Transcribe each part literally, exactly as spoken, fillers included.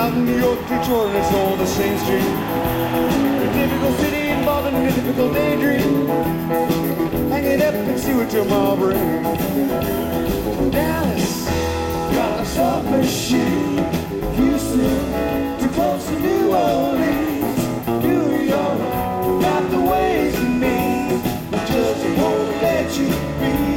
out in New York, Detroit, and it's all the same street. A typical city involving a typical daydream. Hang it up and see what tomorrow brings. Dallas, got a soft machine. Houston, too close to New Orleans. New York, got the ways of me, but just won't let you be.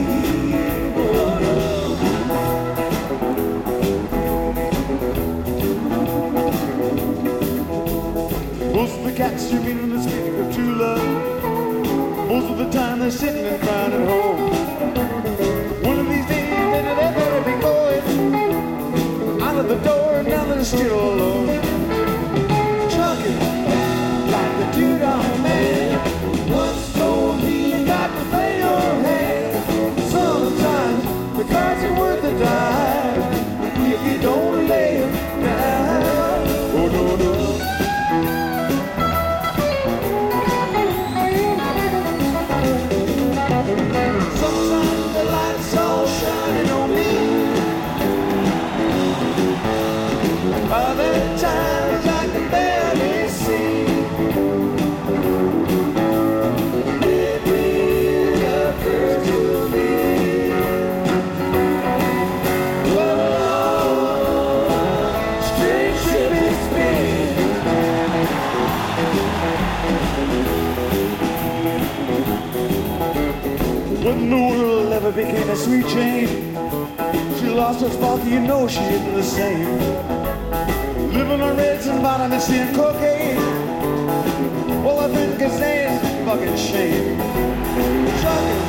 Most of the cats you meet on the street are true love. Most of the time they're sitting and crying at home. One of these days they're gonna be going out of the door and now they're still alone. Trucking like the dude on man once told me you got to play your hand. Sometimes because it's worth a dime if you don't lay it down. Oh no no. Sometimes the light's all shining on me. Other times I can barely see. It really occurs to me. Whoa, strange ship it's been. When the world ever became a sweet chain, she lost her spot, you know she isn't the same. Living on reds and vitamin C and cocaine. Well, I think it's a fucking shame. Trucking,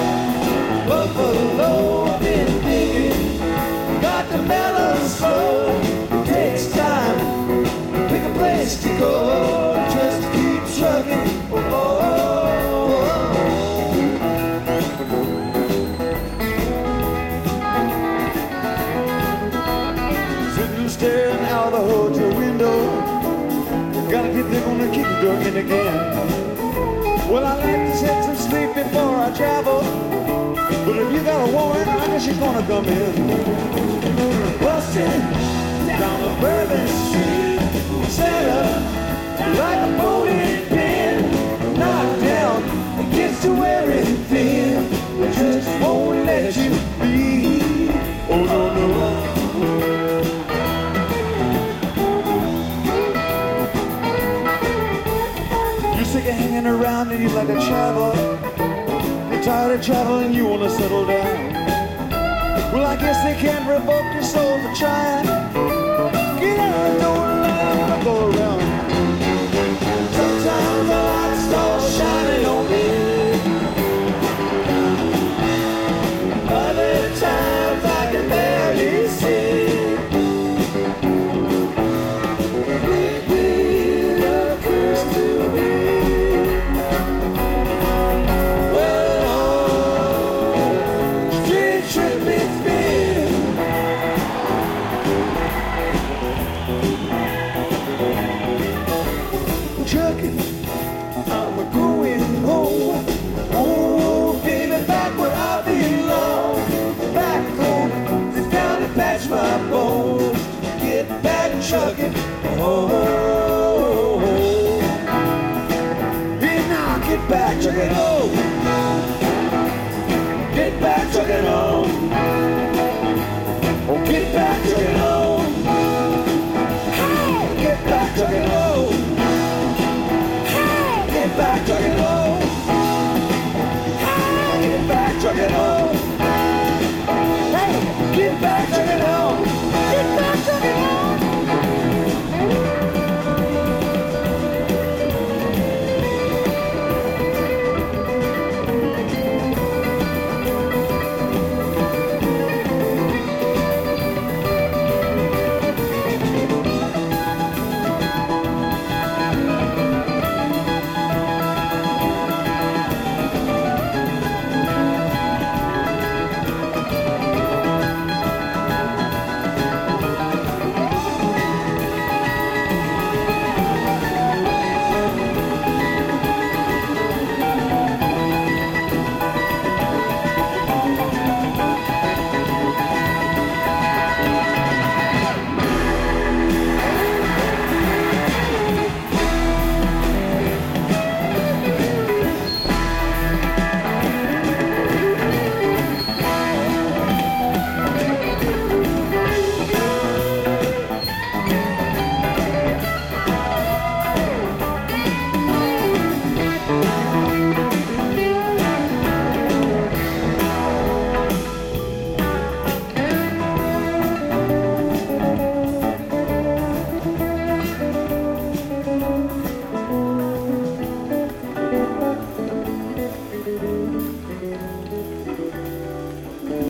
Buffalo, I've been digging. Got the mellow slow. It takes time. Pick a place to go. Just keep trucking. Oh, oh, oh. Staring out the hotel window, gotta get there, gonna keep the door in again. Well, I like to get some sleep before I travel, but if you got a woman, I guess she's gonna come in. Busting down the Bourbon Street, set up like a bowling pin, knocked down, it gets to wearing thin, it just won't let you be. Oh no no. Sick of hanging around and you like to travel. You're tired of traveling, you wanna settle down. Well, I guess they can't revoke your soul for trying. Get out the door and let them go around. Sometimes the lights start shining on me. Other times I can barely see. Trucking, oh, oh, oh, oh. Hey, now get back, trucking home. Get back, trucking home. Oh, get back, trucking home. Hey, get back, trucking home. Hey, get back, trucking home. Hey, get back, trucking home.